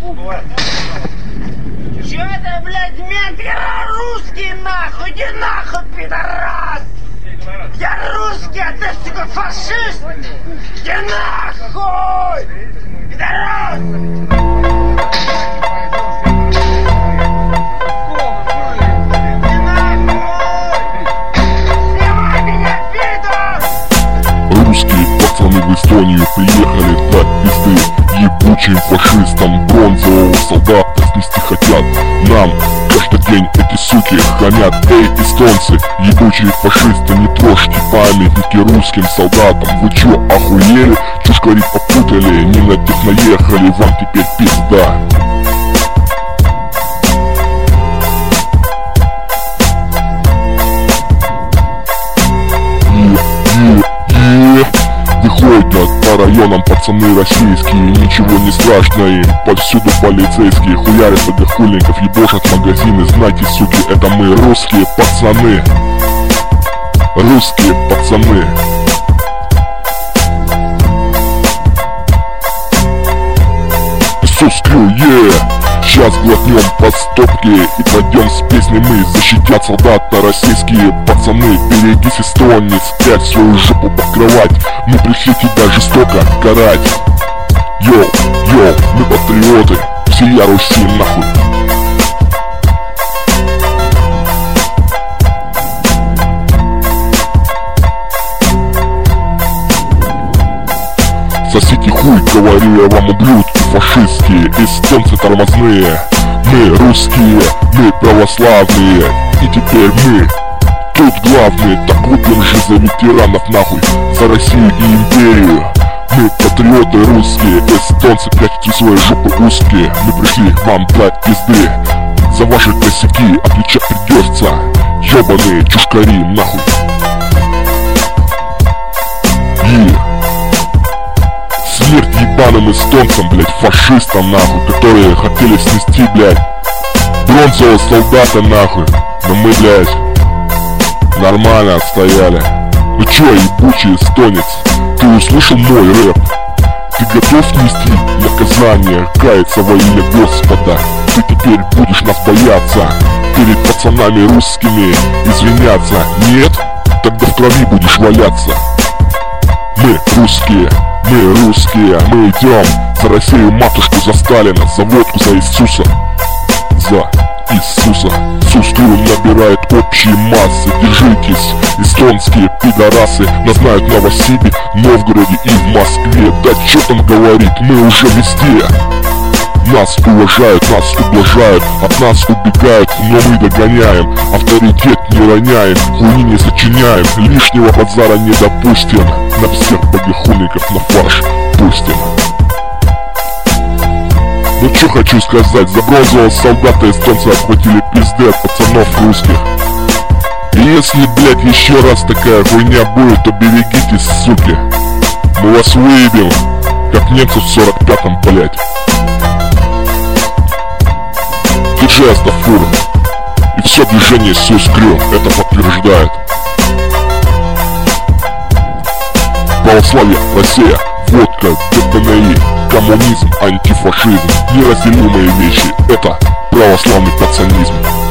Чё это, блядь, мент? Я русский, нахуй! Иди нахуй, пидорас! Я русский, а ты, сука, фашист! Иди нахуй! Пидорас! Русские пацаны в Эстонию приехали дать пизды ебучим фашистам. Бронзового солдата снести хотят. Нам каждый день эти суки хамят. Эй, эстонцы, ебучие фашисты, не трожьте памятники русским солдатам. Вы чё, охуели? Чушь говорит, попутали, не на тех наехали, вам теперь пизда. Выходят по районам пацаны российские, ничего не страшно им, повсюду полицейские хуярят богохульников, ебошат магазины. Знайте, суки, это мы, русские пацаны. Русские пацаны. Сускрю, Сейчас глотнем по стопке и пойдем с песней мы. Защитят солдата российские пацаны. Берегись, эстонец, спрячь свою жопу покрывать. Мы пришли тебя жестоко карать. Йоу, мы патриоты, всея Руси нахуй. Сосите хуй, говорю я вам, ублюдки фашистские, эстонцы тормозные. Мы русские, мы православные, и теперь мы тут главные. Так выпьем же за ветеранов нахуй, за Россию и империю. Мы патриоты русские, эстонцы, прячьте свои жопы узкие. Мы пришли к вам дать пизды за ваши косяки, отвечать придется. Ёбаные чушкари нахуй. Смерть ебаным эстонцам, блять, фашистам нахуй, которые хотели снести, блять, бронзового солдата нахуй. Но мы, блять, нормально отстояли. Ну чё, ебучий эстонец, ты услышал мой рэп? Ты готов нести наказание, каяться во имя Господа? Ты теперь будешь нас бояться, перед пацанами русскими извиняться? Нет? Тогда в крови будешь валяться. Мы русские, мы идем за Россию, матушку, за Сталина, за водку, за Иисуса. За Иисуса. Сускрю набирает общие массы. Держитесь, эстонские пидорасы. Нас знают в Новосибе, Новгороде и в Москве. Да чё там говорит, мы уже везде. Нас уважают, нас ублажают, от нас убегают, но мы догоняем. Авторитет не роняем, хуйни не сочиняем, лишнего базара не допустим. На всех богохульников на фарш пустим. Ну чё хочу сказать, за бронзового солдата эстонцы отхватили пизды от пацанов русских. И если, блять, еще раз такая хуйня будет, то берегитесь, суки. Мы вас выебем, как немцев в 45-м, блять. Диджей Астафур и все движение Сускрю это подтверждает. Православие, Россия, водка, ДНИ, коммунизм, антифашизм, неразделимые вещи. Это православный пацанизм.